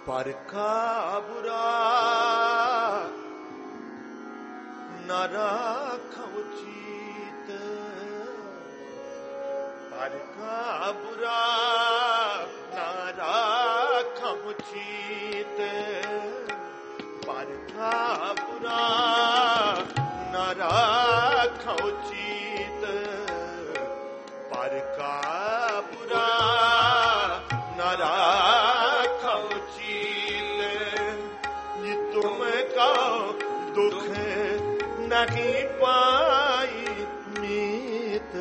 पर का बुरा न राखौ चीत, पर का बुरा न राखौ चीत, पर का बुरा न राखौ चीत, पर का बुरा न राखौ चीत। तुम का दुख नहीं पाई मीत,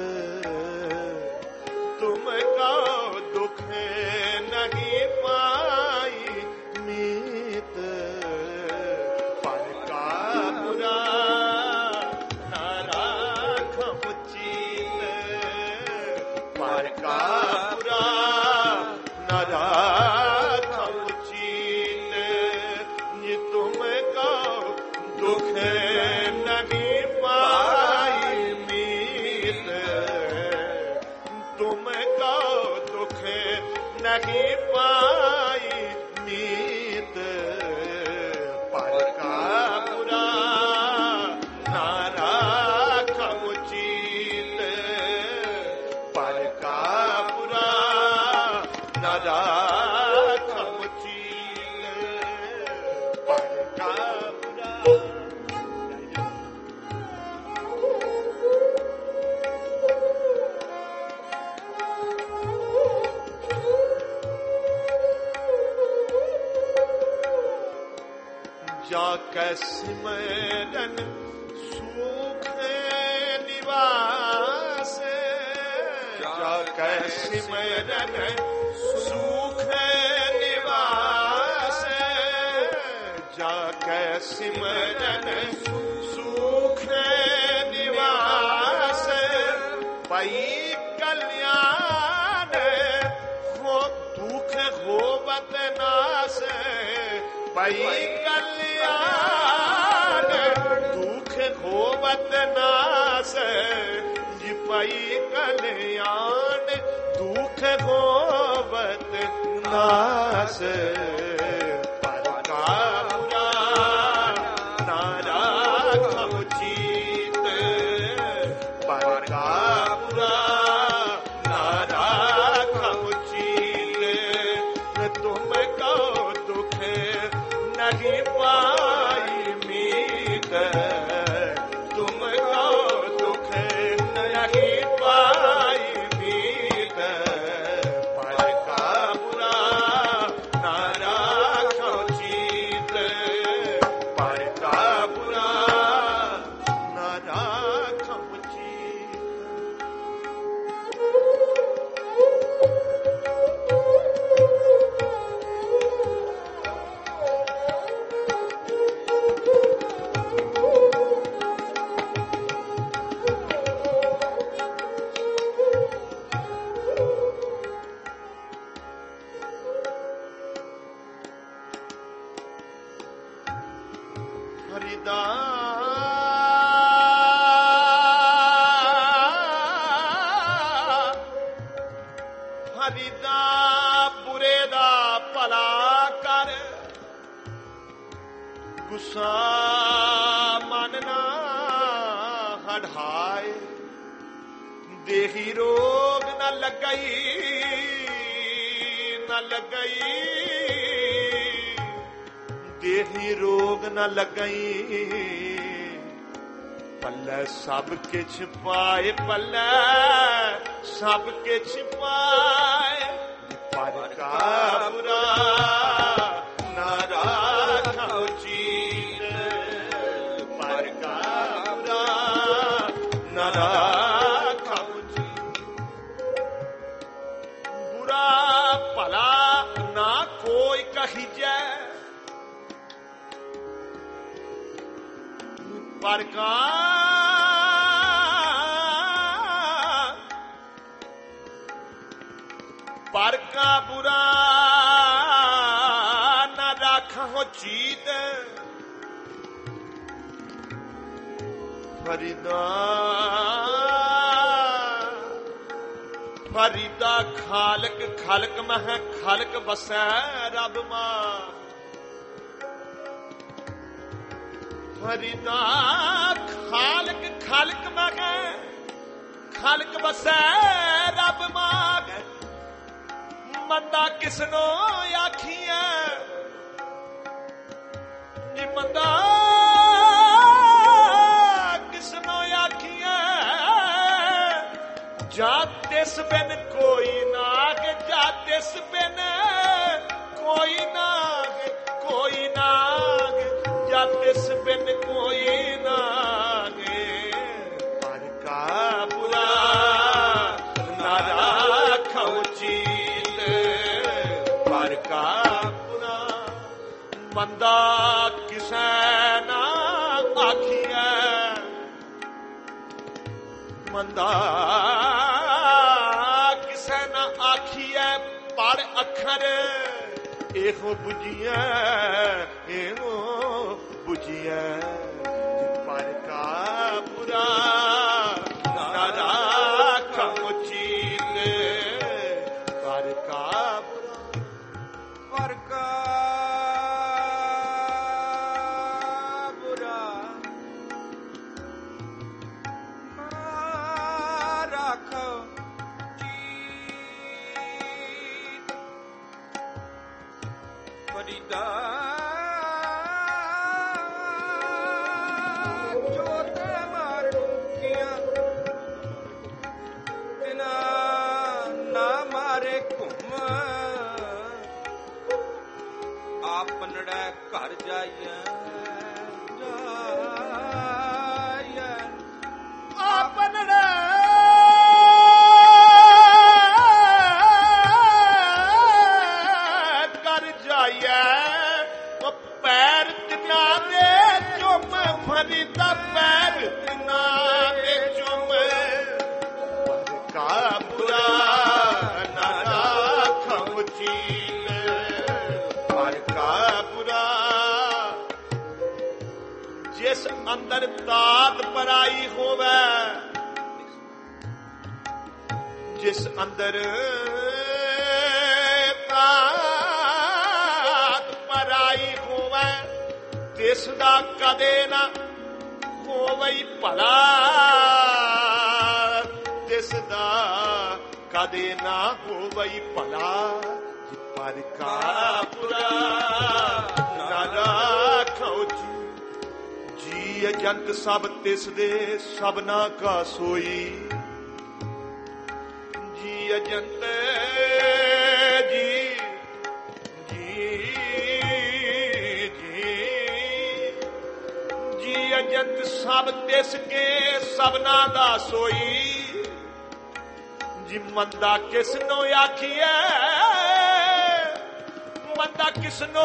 तुम का दुख नहीं पाई मीत, पर का बुरा न राखौ चीत, पर का बुरा न राखौ चीत। तुम का दुख नहीं पाई मीत, तुम का दुख नहीं पाई मीत, पर का बुरा न राखौ चीत, पर का बुरा न राखौ चीत, पर का बुरा। जाकै सिमरन सुख निवास, जाकै सिमरन सुख निवास, जाकै सिमरन सुख निवास। पई कल्याण हो दुख होवत नास, पई कल्याण दुख होवत नास, पई कल्याण दुख होवत नास, पर का बुरा न राखौ चीत, पर का बुरा न राखौ चीत। तुम का दुख नहीं पाई मीत, तुम का दुख नहीं पाई मीत, पर का बुरा न राखौ चीत, पर का बुरा न राखौ चीत। ਹਰਿਦਾ ਬੁਰੇ ਦਾ ਭਲਾ ਕਰ, ਗੁੱਸਾ ਮਨ ਨਾ ਹਢਾਏ, ਦੇਹੀ ਰੋਗ ਨਾ ਲੱਗਈ न लगई, देही रोग न लगई, पल्ले सब किछ पाए, पल्ले सब किछ पाए, पर का बुरा न राखौ चीत, पर का बुरा न राखौ चीत। बुरा भला ना कोई कहिजै, पर का बुरा न राखौ चीत, फरीदा ਫਰੀਦਾ ਖਾਲਕ ਖਾਲਕ ਮਹਿ ਖਾਲਕ ਵਸੈ ਰੱਬ ਮਾਂ। ਫਰੀਦਾ ਖਾਲਕ ਖਾਲਕ ਮਹਿ ਖਾਲਕ ਵਸੈ ਰੱਬ ਮਾਂ। ਮੰਦਾ ਕਿਸਨੋ ਆਖੀਐ ਜੀ ਮੰਦਾ ਕਿਸਨੋ ਆਖੀਐ। ਜਾ ਤਿਸ ਬਿਨ ਕੋਈ ਨਾਗ ਜਾ ਤਿਸ ਬਿਨ ਕੋਈ ਨਾਗ ਕੋਈ ਨਾਗ ਜਾ ਤਿਸ ਬਿਨ ਕੋਈ ਨਾਗ। ਪਰ ਕਾ ਬੁਰਾ ਨਾ ਰਾਖਉ ਚੀਤ ਪਰ ਕਾ ਬੁਰਾ। ਮੰਦਾ ਕਿਸੈ ਨਾ ਆਖੀਐ ਮੰਦਾ ਕਿਸੈ ਨਾ ਆਖੀਐ। ਪੜ ਅੱਖਰ ਇਹੋ ਬੁਝੀਐ ਇਹੋ ਬੁਝੀਐ। ਪਰ ਕਾ ਬੁਰਾ ਨਾ ਰਾਖਉ ਚੀਤ ਪਰ ਕਾ ਬੁਰਾ। ਪਰ ਕਾ ਬੁਰਾ ਨਾ ਰਾਖਉ ਚੀਤ। ਫਰੀਦਾ ਜੋਤ ਮਾਰ ਡੁੱਕੀਆਂ ਬਿਨਾ ਨਾ ਮਾਰੇ ਘੁੰਮ। ਆਪਨੜੇ ਘਰ ਜਾਈਐ ਜਾਈਐ ਆਪਨੜੇ ਕਰ ਜਾਈਐ। ਉਹ ਪੈਰ ਤਿਨਾ ਦੇ ਚੁੰਮ ਫਰੀਦਾ ਪੈਰ ਤਿਨਾ ਦੇ ਚੁੰਮ। ਪਰ ਕਾ ਬੁਰਾ ਨਾ ਰਾਖਉ ਚੀਤ ਪਰ ਕਾ ਬੁਰਾ। ਜਿਸ ਅੰਦਰ ਦਾਤ ਪਰਾਈ ਹੋਵੇ ਜਿਸ ਅੰਦਰ ਦਾਤ ਪਰਾਈ ਹੋਵੇ ਤਿਸ ਦਾ ਕਦੇ ਨਾ ਹੋਵੇ ਭਲਾ। ਤਿਸ ਦਾ ਕਦੇ ਨਾ ਹੋਵੇ ਭਲਾ। ਪਰ ਕਾ ਬੁਰਾ ਨਾ ਰਾਖਉ ਜੀ ਅਜੰਤ ਸਭ ਤਿਸ ਦੇ ਸਭਨਾ ਕਾ ਸੋਈ। ਜੀ ਅਜੰਤ ਜੀ ਜੀ ਜੀ ਜੀ ਅਜੰਤ ਸਭ ਤਿਸ ਕੇ ਸਭਨਾ ਦਾ ਸੋਈ। ਜੀ ਮੰਦਾ ਕਿਸਨੋ ਆਖੀਐ ਮੰਦਾ ਕਿਸਨੋ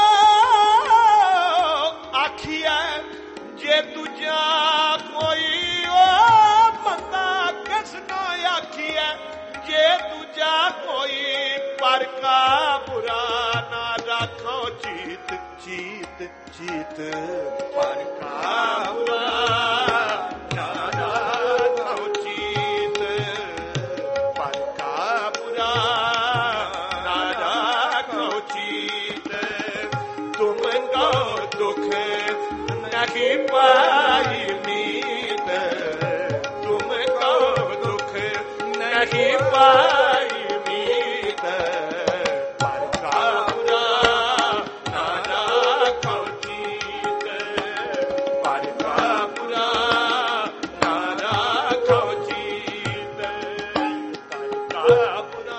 ਆਖੀਐ। ਜੇ ਦੂਜਾ ਕੋਈ ਓ ਮੰਦਾ ਕਿਸਨੋ ਆਖੀਐ ਜੇ ਦੂਜਾ ਕੋਈ। ਪਰ ਕਾ ਬੁਰਾ ਨਾ ਰਾਖੋ ਚੀਤ ਚੀਤ ਚੀਤ ਪਰ ਕਾ ਬੁਰਾ ਨਾ ਰਾਖੋ ਚੀਤ ਪਰ ਕਾ ਬੁਰਾ ਨਾ ਰਾਖੋ ਚੀਤ। ਤੁਮ ਗੋ ਦੁਖ ਨਹੀਂ ਪਾਈ ਨੀਤ ਤੁਮ ਕੋ ਦੁਖ ਨਹੀਂ ਪਾਈ ਨੀਤ। ਪਰ ਕਾ ਬੁਰਾ ਨਾ ਰਾਖੋ ਚੀਤ ਪਰ ਕਾ ਬੁਰਾ ਨਾ ਰਾਖੋ ਚੀਤ ਪਰ ਕਾ ਬੁਰਾ।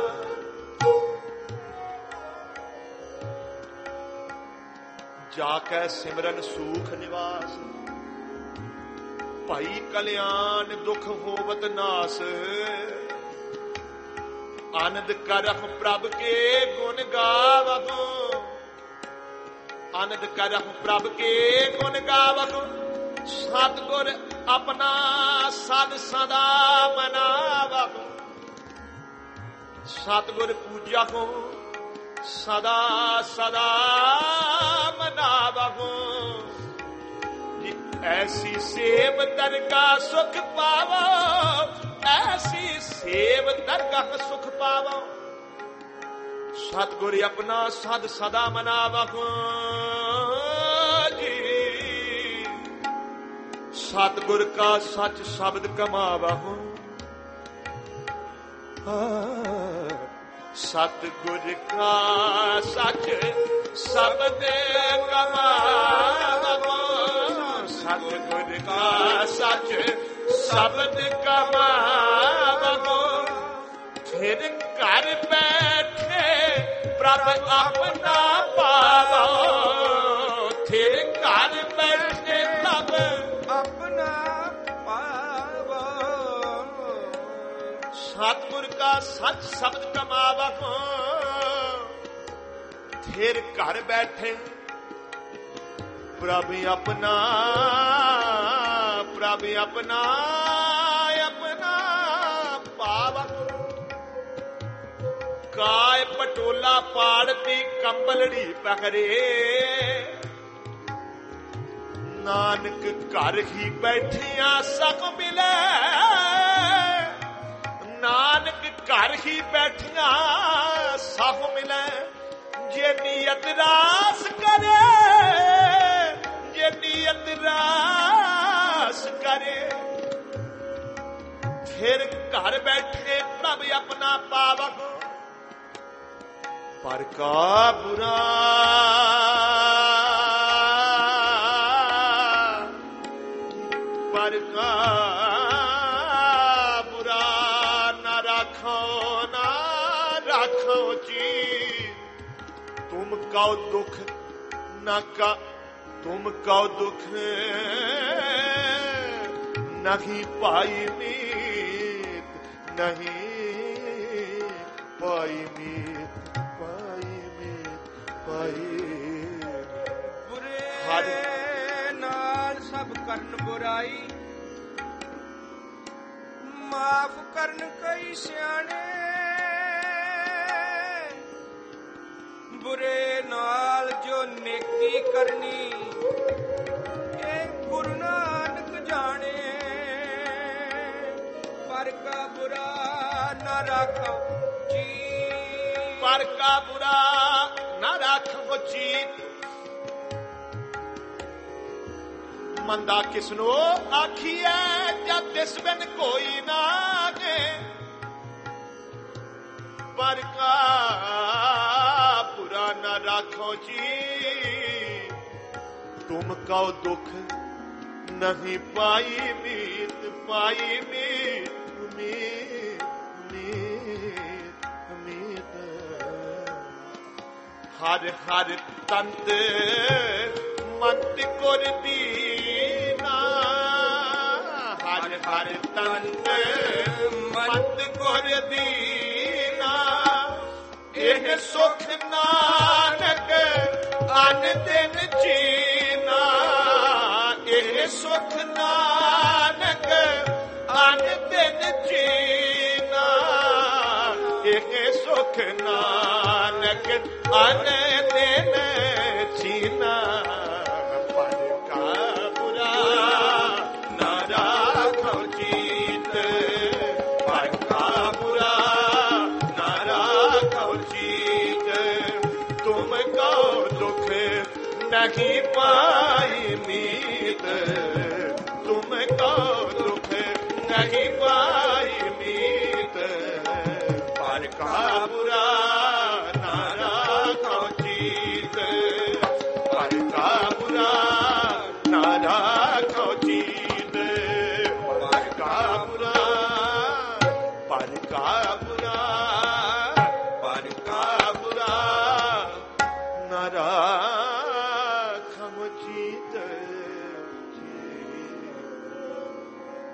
ਜਾ ਕੈ ਸਿਮਰਨ ਸੂਖ ਨਿਵਾਸ ਭਾਈ ਕਲਿਆਣ ਦੁਖ ਹੋਵਤ ਨਾਸ। ਆਨੰਦ ਕਰਹੁ ਪ੍ਰਭ ਕੇ ਗੁਣ ਗਾਵਹੁ ਆਨੰਦ ਕਰਹੁ ਪ੍ਰਭ ਕੇ ਗੁਣ ਗਾਵਹੁ। ਸਤਿਗੁਰ ਆਪਣਾ ਸਦ ਸਦਾ ਮਨਾਵਹੁ। ਸਤਿਗੁਰ ਪੂਜਹੁ ਸਦਾ ਸਦਾ ਮਨਾਵਹੁ। ਜੀ ਐਸੀ ਸੇਵ ਦਰਗਾ ਸੁਖ ਪਾਵੋ ਐਸੀ ਸੇਵ ਦਰਗਹ ਸੁਖ ਪਾਵੋ। ਸਤਿਗੁਰ ਆਪਣਾ ਸਦ ਸਦਾ ਮਨਾਵਹੁ ਜੀ। ਸਤਿਗੁਰ ਕਾ ਸੱਚ ਸ਼ਬਦ ਕਮਾਵਹੁ। ਸਤਿਗੁਰ ਕਾ ਸੱਚ ਸ਼ਬਦ ਕਮਾਵਹੁ। ਸਤਿਗੁਰ ਕਾ ਸੱਚ ਸ਼ਬਦ ਕਮਾਵਹੁ। ਫਿਰ ਘਰ ਬੈਠੇ ਪ੍ਰਭ ਆਪਣਾ ਪਾਵੋ। ਫਿਰ ਘਰ ਬੈਠੇ ਪ੍ਰਭ ਆਪਣਾ ਪਾਵੋ। ਸਤਿਗੁਰ ਕਾ ਸੱਚ ਸ਼ਬਦ ਕਮਾਵਹੁ। ਫਿਰ ਘਰ ਬੈਠੇ ਪ੍ਰਭ ਆਪਣਾ ਪਾਵਹੁ। ਕਾਇ ਪਟੋਲਾ ਪਾੜਤੀ ਕੰਬਲੜੀ ਪਕਰੇ। ਨਾਨਕ ਘਰ ਹੀ ਬੈਠਿਆਂ ਸੁਖ ਮਿਲੇ। ਨਾਨਕ ਘਰ ਹੀ ਬੈਠਿਆਂ ਸੁਖ ਮਿਲੇ। ਜੇ ਨੀਅਤ ਰਾਸ ਕਰੇ, ਜੇ ਨੀਅਤ ਰਾਸ ਕਰੇ। ਫਿਰ ਘਰ ਬੈਠੇ ਪ੍ਰਭ ਆਪਣਾ ਪਾਵਹੁ। ਪਰ ਕਾ ਬੁਰਾ ਨਾ ਰਾਖੋ ਜੀ। ਤੁਮ ਕਉ ਦੁਖ ਨਾ ਕਾ ਤੁਮ ਕਉ ਦੁਖ ਨਹੀਂ ਪਾਈ ਮੀਤ। ਨਹੀਂ ਪਾਈ ਮੀਤ। ਬੁਰੇ ਨਾਲ ਸਭ ਕਰਨ ਬੁਰਾਈ। ਮਾਫ ਕਰਨ ਕਈ ਸਿਆਣੇ। ਬੁਰੇ ਨਾਲ ਜੋ ਨੇਕੀ ਕਰਨੀ, ਇਹ ਗੁਰੂ ਨਾਨਕ ਜਾਣੇ। ਪਰ ਕਾ ਬੁਰਾ ਨਾ ਰਾਖੋ ਜੀ। ਪਰ ਕਾ ਬੁਰਾ ਨਾ ਰਾਖੋ ਚੀਤ। ਮੰਦਾ ਕਿਸਨੋ ਆਖੀਐ ਜਦ ਤਿਸ ਬਿਨ ਕੋਈ ਨਾਗੇ। ਪਰ ਕਾ ਬੁਰਾ ਨਾ ਰਾਖੋ ਜੀ। ਤੁਮ ਕਉ ਦੁਖ ਨਹੀਂ ਪਾਈ ਮੀਤ। ਪਾਈ ਮੀਤ ਹਰ ਹਰ ਤੰਤ ਮੰਤ ਗੁਰ ਦੀਨਾ। ਹਰ ਹਰ ਤੰਤ ਮੰਤ ਗੁਰ ਦੀਨਾ। ਇਹ ਸੁਖ ਨਾਨਕ ਅਨ ਦਿਨ ਜੀਨਾ। ਇਹ ਸੁਖ ਨਾਨਕ ਅਨ ਦਿਨ ਜੀਨਾ। ਇਹ ਸੁਖ ਨਾਨਕ ਅਨ ਦਿਨ ਜੀਨਾ। ਪਰ ਕਾ ਬੁਰਾ ਨਾ ਰਾਖੋ ਚੀਤ। ਪਰ ਕਾ ਬੁਰਾ ਨਾ ਰਾਖੋ ਚੀਤ। ਤੁਮ ਕਉ ਦੁਖ ਨਹੀਂ ਪਾਈ ਮੀਤ।